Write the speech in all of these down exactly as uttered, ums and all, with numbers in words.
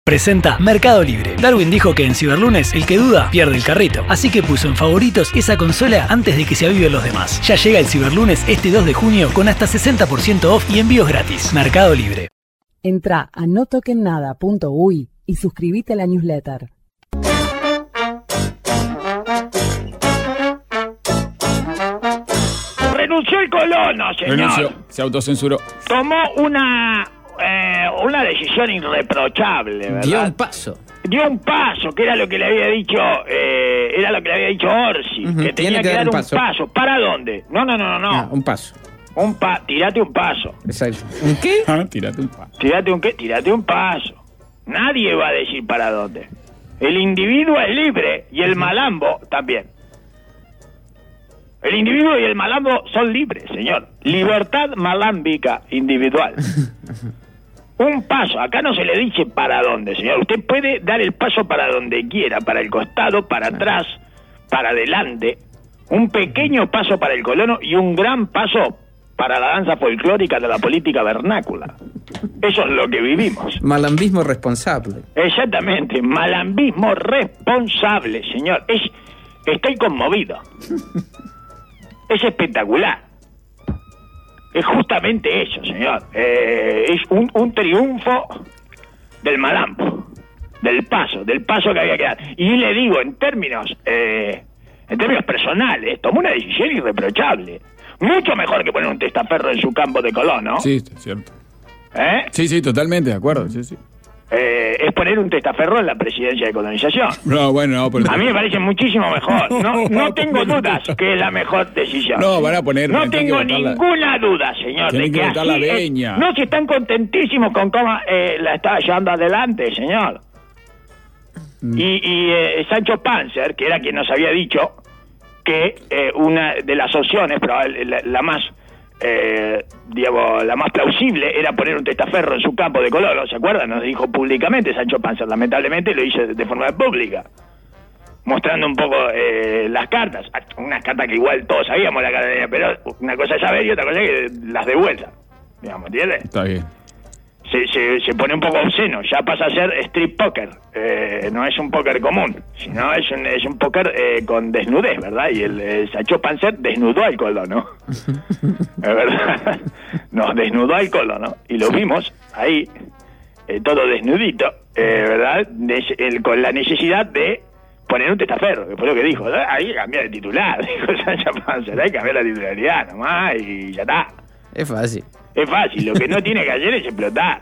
Presenta Mercado Libre. Darwin dijo que en Ciberlunes el que duda pierde el carrito, así que puso en favoritos esa consola antes de que se aviven los demás. Ya llega el Ciberlunes este dos de junio con hasta sesenta por ciento off y envíos gratis. Mercado Libre. Entra a no toquen nada punto uy y suscríbete a la newsletter. Renunció el colono, señor. Renunció, se autocensuró. Tomó una eh, una decisión irreprochable, ¿verdad? Dio un paso. Dio un paso, que era lo que le había dicho, eh, era lo que le había dicho Orsi, Uh-huh, que tenía tiene que, que dar dar un un paso. paso. ¿Para dónde? No, no, no, no, no. Ah, un paso. Un pa, tirate un paso. Exacto. ¿Un qué? Ah, tírate un pa. Tirate un qué, tirate un paso. Nadie va a decir para dónde. El individuo es libre y el malambo también. El individuo y el malambo son libres, señor. Libertad malámbica individual. Un paso. Acá no se le dice para dónde, señor. Usted puede dar el paso para donde quiera, para el costado, para atrás, para adelante. Un pequeño paso para el colono y un gran paso para la danza folclórica de la política vernácula. Eso es lo que vivimos. Malambismo responsable. Exactamente, malambismo responsable, señor. Es, estoy conmovido. Es espectacular. Es justamente eso, señor. Eh, es un, un triunfo del malambo, del paso, del paso que había que dar. Y le digo, en términos, eh, en términos personales, tomó una decisión irreprochable. Mucho mejor que poner un testaferro en su campo de Colón, ¿no? Sí, es cierto. ¿Eh? Sí, sí, totalmente de acuerdo. Sí, sí. Eh, es poner un testaferro en la presidencia de colonización. No, bueno, no, pero... A mí me parece muchísimo mejor. No, no tengo dudas que es la mejor decisión. No, van a poner... No tienen tengo que votar la- ninguna duda, señor. Tienen de que que votar la así es. veña. No, si están contentísimos con cómo eh, la está llevando adelante, señor. Mm. Y, y eh, Sancho Panzer, que era quien nos había dicho que eh, una de las opciones, probable, la, la más... Eh, digamos, la más plausible era poner un testaferro en su campo de Colón, ¿se acuerdan? Nos dijo públicamente Sancho Panzer, lamentablemente lo hizo de forma pública, mostrando un poco eh, las cartas, unas cartas que igual todos sabíamos la carta, pero una cosa es saber y otra cosa es que las de vuelta, digamos, ¿entiendes? Está bien. Se, se, se pone un poco obsceno, ya pasa a ser street poker, eh, no es un póker común, sino es un, es un póker eh, con desnudez, ¿verdad? Y el, el Sancho Panzer desnudó al Colón, ¿no? Es verdad, nos desnudó al Colón, ¿no? Y lo vimos ahí, eh, todo desnudito, eh, ¿verdad? De, el, con la necesidad de poner un testaferro, que fue lo que dijo, ¿verdad? Hay que cambiar de titular, dijo Sancho Panzer, hay que cambiar la titularidad nomás y ya está. Es fácil. Es fácil, lo que no tiene que hacer es explotar.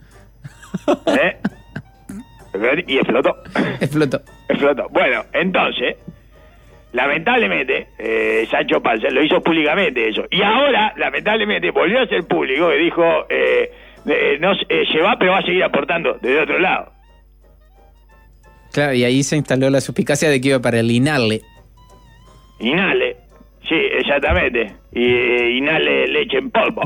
¿Eh? Y explotó. Explotó. Explotó. Bueno, entonces, lamentablemente, eh, Sancho Panza lo hizo públicamente eso. Y ahora, lamentablemente, volvió a ser público y dijo, eh, eh, no, eh, se va, pero va a seguir aportando desde otro lado. Claro, y ahí se instaló la suspicacia de que iba para el INALE. Inhale. Sí, exactamente. Y eh, inhale leche en polvo.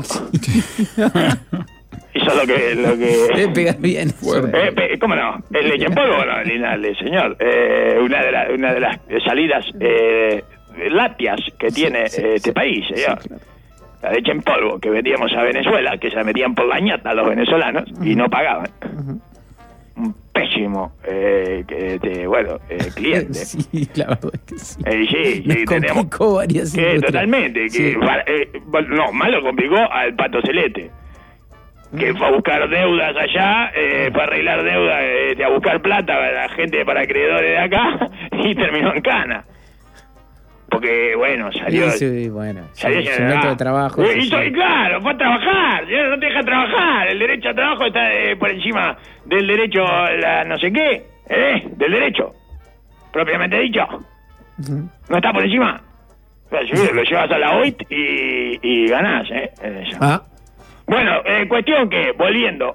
Eso es lo que... Lo que Debe pegar bien. Eh, pe- ¿Cómo no? ¿Es leche en polvo o no? El inhale, señor. Eh, una, de la- una de las salidas eh, lácteas que tiene sí, eh, este sí, país, señor. sí, claro. La leche en polvo que vendíamos a Venezuela, que se la metían por la ñata a los venezolanos y no pagaban. Un pésimo, eh, que, este, bueno, eh, cliente. Sí, la verdad es que sí. Eh, sí, Nos sí, tenemos... complicó varias Que industrias. totalmente, que Sí. para- eh, no, más lo complicó al Pato Celeste, que fue a buscar deudas allá, eh, fue a arreglar deudas, eh, a buscar plata a la gente para acreedores de acá y terminó en cana. Porque, bueno, salió... Sí, sí, bueno. salió Su, lleno su de- método de trabajo. Y, sí, y, y claro, fue a trabajar, señor, no te deja trabajar. El derecho a trabajo está eh, por encima del derecho a la no sé qué, ¿eh? Del derecho, propiamente dicho. Ujú. No está por encima. O sea, si lo llevas a la O I T y, y ganás, ¿eh? En eso. Ah, Bueno, eh, cuestión que, volviendo,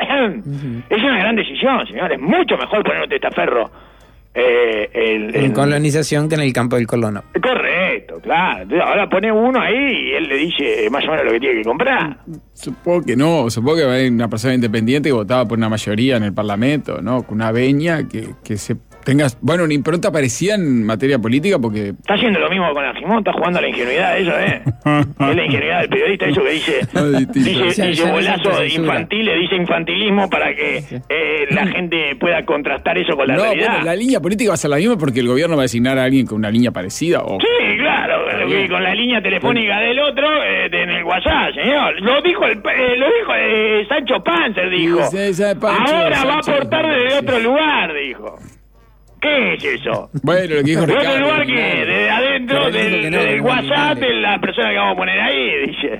es una gran decisión, señores. Mucho mejor poner un testaferro eh, en, en en- colonización que en el campo del colono. Correcto, claro. Entonces, ahora pone uno ahí y él le dice más o menos lo que tiene que comprar. Supongo que no, supongo que va a haber una persona independiente que votaba por una mayoría en el Parlamento, ¿no? Con una veña que, que se tengas, bueno, una impronta parecida en materia política porque... Está haciendo lo mismo con la Gimón, está jugando a la ingenuidad, eso, ¿eh? Es la ingenuidad del periodista, eso que dice, dice, dice bolazo infantil, le dice infantilismo para que eh, la gente pueda contrastar eso con la no, realidad. Bueno, la línea política va a ser la misma porque el gobierno va a designar a alguien con una línea parecida. O... Sí, claro, y con la línea telefónica del otro eh, en el WhatsApp, señor. Lo dijo el, eh, lo dijo eh, Sancho Panzer, dijo. Sí, sí, Pancho, ahora Sancho, va a aportar desde sí. otro lugar, dijo. ¿Qué es eso? Bueno, lo que dijo ¿De Ricardo. otro lugar qué? ¿De adentro Pero del, dijo que no, del que no, WhatsApp que no. de la persona que vamos a poner ahí? Dice.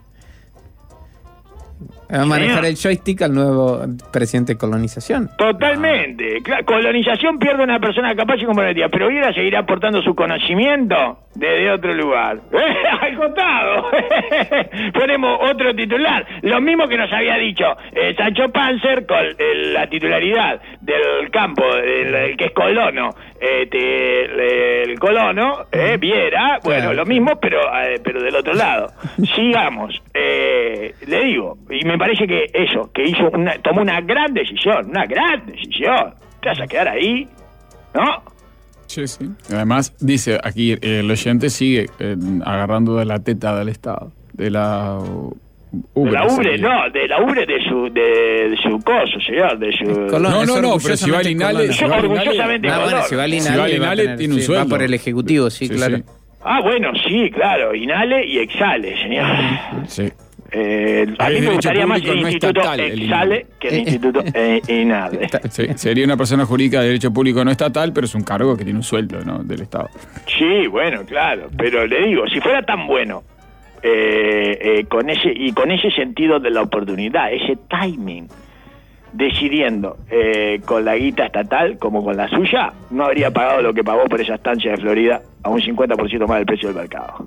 Va a manejar el joystick al nuevo presidente de colonización. Totalmente. Claro, colonización pierde una persona capaz y comprometida, pero Viera seguirá aportando su conocimiento desde otro lugar. Al costado. Ponemos otro titular. Lo mismo que nos había dicho eh, Sancho Panzer con eh, la titularidad del campo, el, el que es colono, este, el colono, eh, Viera, bueno, Claro. lo mismo, pero, eh, pero del otro lado. Sigamos. Eh, le digo, y me parece que eso, que hizo una, tomó una gran decisión, una gran decisión. Te vas a quedar ahí, ¿no? Sí, sí. Además, dice aquí, eh, el oyente sigue eh, agarrando de la teta del Estado, de la ubre. De la ubre, sería. no, de la ubre de su, de, de su coso, señor, de su... Colón, No, es no, no, pero si va al orgullosamente Inale... colona. si va al Inale- Orgullosamente Ah, bueno, colón. si va al Si Inale, va al va a Inale, tener- tiene un sí, sueldo. va por el ejecutivo, sí, Sí, claro. sí. Ah, bueno, sí, claro, inhale y exhale, señor. Sí. Eh, a Ahí mí es me derecho gustaría más el público, no instituto estatal, el exhale que el instituto eh, inale. Sí, sería una persona jurídica de derecho público no estatal, pero es un cargo que tiene un sueldo, ¿no? Del Estado. Sí, bueno, claro, pero le digo, si fuera tan bueno eh, eh, con ese y con ese sentido de la oportunidad, ese timing, decidiendo eh, con la guita estatal como con la suya, no habría pagado lo que pagó por esa estancia de Florida a un cincuenta por ciento más del precio del mercado.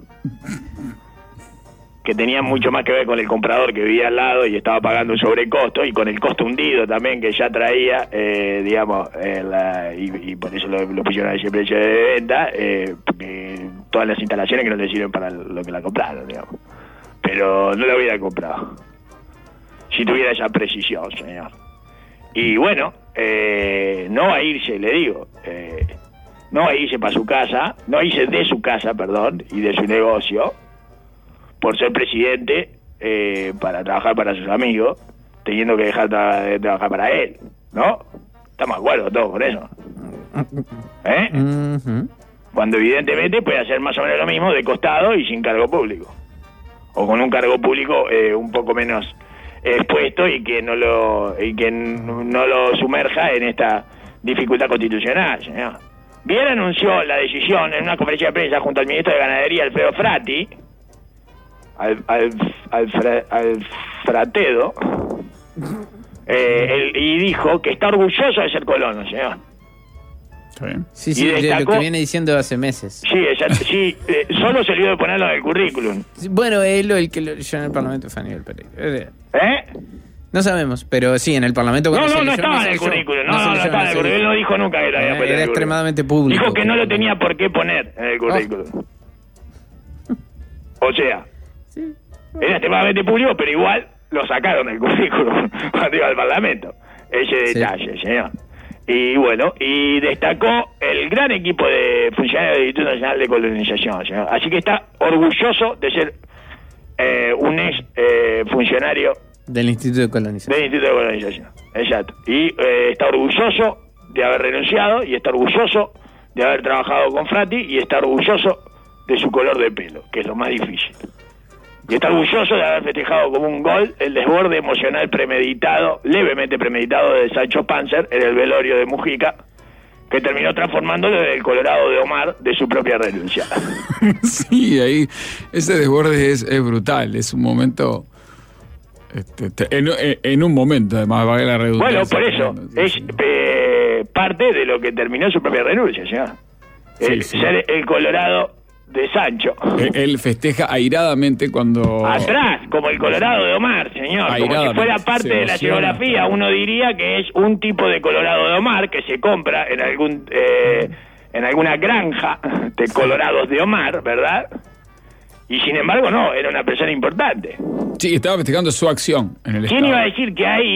Que tenía mucho más que ver con el comprador que vivía al lado y estaba pagando un sobrecosto, y con el costo hundido también que ya traía, eh, digamos, eh, la, y, y por eso lo, lo pusieron a ese precio de venta, eh, eh, todas las instalaciones que no le sirven para lo que la compraron, digamos. Pero no la hubiera comprado si tuviera esa precisión, señor. Y bueno, eh, no va a irse, le digo, eh, no va a irse para su casa, no va a irse de su casa, perdón, y de su negocio, por ser presidente, eh, para trabajar para sus amigos, teniendo que dejar tra- de trabajar para él, ¿no? Estamos de acuerdo todos con eso. ¿Eh? Ujú. Cuando evidentemente puede hacer más o menos lo mismo de costado y sin cargo público. O con un cargo público eh, un poco menos expuesto y que no lo y que n- no lo sumerja en esta dificultad constitucional, señor. Viera anunció la decisión en una conferencia de prensa junto al ministro de Ganadería, Alfredo Frati, al, al, al, fra- al Fratedo, eh, él- y dijo que está orgulloso de ser colono, señor. ¿Está bien? Sí, Y sí, de lo destacó- que viene diciendo hace meses. Sí, exacto, sí, eh, solo se olvidó de ponerlo en el currículum. Sí, bueno, él o el que lo leyó en el Parlamento fue Aníbal Pereira. Eh, ¿Eh? No sabemos, pero sí, en el Parlamento... No, cuando no, se no leyó, estaba se en el leyó. currículum, no, se no, no leyó, estaba en el se currículum, él leyó. no dijo nunca que lo había Eh, puesto en Era el currículum. extremadamente público. Dijo que no lo tenía por qué poner en el currículum. O sea, era extremadamente público, pero igual lo sacaron del currículum cuando iba al Parlamento. Ese Sí. detalle, señor. Y bueno, y destacó el gran equipo de funcionarios del Instituto Nacional de Colonización, señor. Así que está orgulloso de ser eh, un ex eh, funcionario Del Instituto de Colonización. del Instituto de Colonización. Exacto. Y eh, está orgulloso de haber renunciado, y está orgulloso de haber trabajado con Frati, y está orgulloso de su color de pelo, que es lo más difícil. Y está orgulloso de haber festejado como un gol el desborde emocional premeditado, levemente premeditado, de Sancho Panzer en el velorio de Mujica, que terminó transformándolo en el Colorado de Omar de su propia renuncia. Sí, ahí ese desborde es, es brutal, es un momento... Este, te- en, en- en un momento, además, va a la redundancia. Bueno, por eso, Sí, es sí. eh, parte de lo que terminó su propia renuncia, señor. El, Sí, sí. Ser el Colorado de Sancho. Él, él festeja airadamente cuando... Atrás, como el Colorado de Omar, señor. Como si Airadamente, fuera parte se de la emociona. geografía, uno diría que es un tipo de Colorado de Omar que se compra en algún eh, en alguna granja de Colorados de Omar, ¿verdad? Y sin embargo, no, era una persona importante. Sí, estaba festejando su acción en el ¿Quién Estado. iba a decir que ahí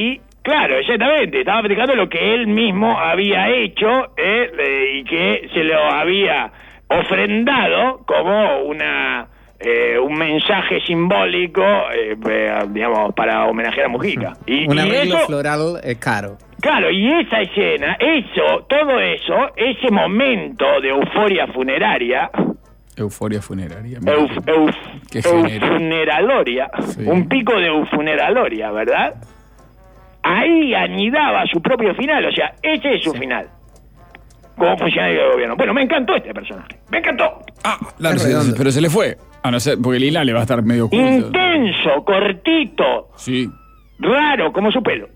Claro, exactamente. Estaba festejando lo que él mismo había hecho eh, eh, y que se lo había ofrendado como una eh, un mensaje simbólico, eh, eh, digamos, para homenajear a Mujica. Y, Un y arreglo eso, floral eh, caro. claro, y esa escena, eso, todo eso, ese momento de euforia funeraria, Euforia funeraria. mira euf, qué- euf, qué genera. eufuneraloria, Sí. un pico de eufuneraloria, ¿verdad? Ahí anidaba su propio final, o sea, ese es su Sí. final. Como funcionario de gobierno. Bueno, me encantó este personaje. Me encantó. Ah, claro, Es se- redondo. pero se le fue. A no ser, porque Lila le va a estar medio oculto. Intenso, cortito, Sí. raro, como su pelo.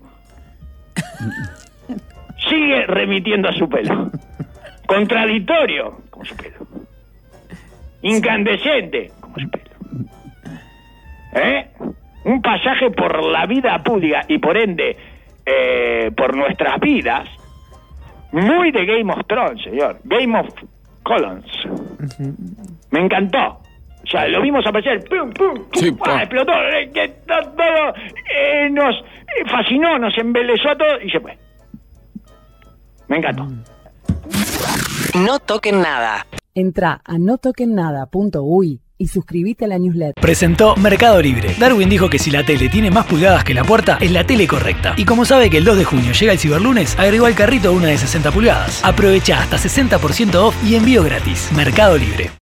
Sigue remitiendo a su pelo. Contradictorio, como su pelo. Incandescente, como su pelo. ¿Eh? Un pasaje por la vida pública y por ende eh, por nuestras vidas, muy de Game of Thrones, señor. Game of Colons. Me encantó. O sea, lo vimos aparecer, pum, pum, pum, Sí, ¡pah! pa. Explotó, eh, que to- todo, eh, nos eh, fascinó, nos embelezó a todos y se fue. Me encantó. No toquen nada. Entra a no toquen nada punto uy y suscríbete a la newsletter. Presentó Mercado Libre. Darwin dijo que si la tele tiene más pulgadas que la puerta, es la tele correcta. Y como sabe que el dos de junio llega el ciberlunes, agregó al carrito una de sesenta pulgadas. Aprovecha hasta sesenta por ciento off y envío gratis. Mercado Libre.